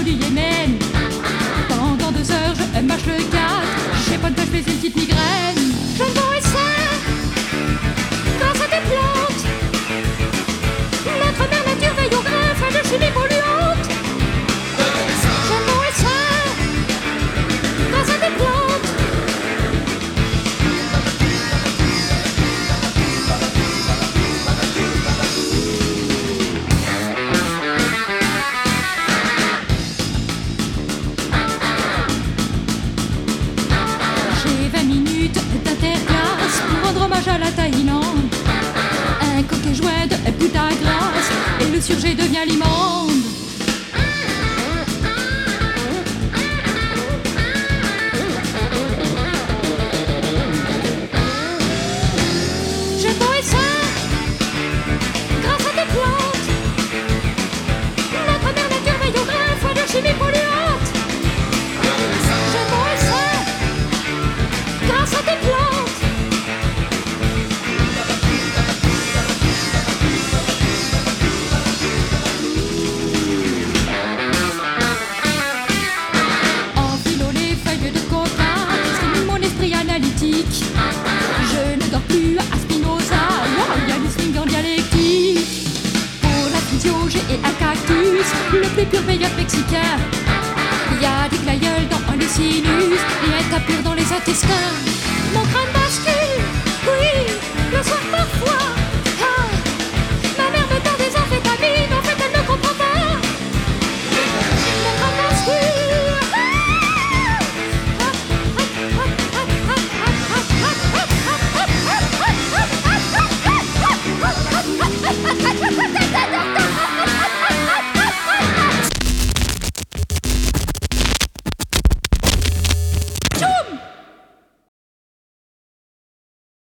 du Yémen. Pendant 2 heures, je marche le 4. J'ai pas de page, mais une petite migraine. Je ne vois ça grâce à des plantes. Notre mère nature veille au grain, fin de chimie polluante. Je ne vois ça grâce à des plantes. J'ai 20 minutes d'interclasse pour rendre hommage à la Thaïlande. Un coquet joint de Putagrasse et le surgé devient l'immonde. J'ai trouvé ça grâce à des plantes. Notre mère nature veille au grain, foi de chimie polluante. J'ai trouvé ça grâce à des plantes. En philo, les feuilles de coca stimulent mon esprit analytique. Je ne dors plus à Spinoza, il y a du swing en dialectique. Pour la physio, j'ai un cactus, le plus pur meilleur mexicain. Il y a des glaïeuls dans les sinus et un tapir dans les intestins. Mon crâne bascule.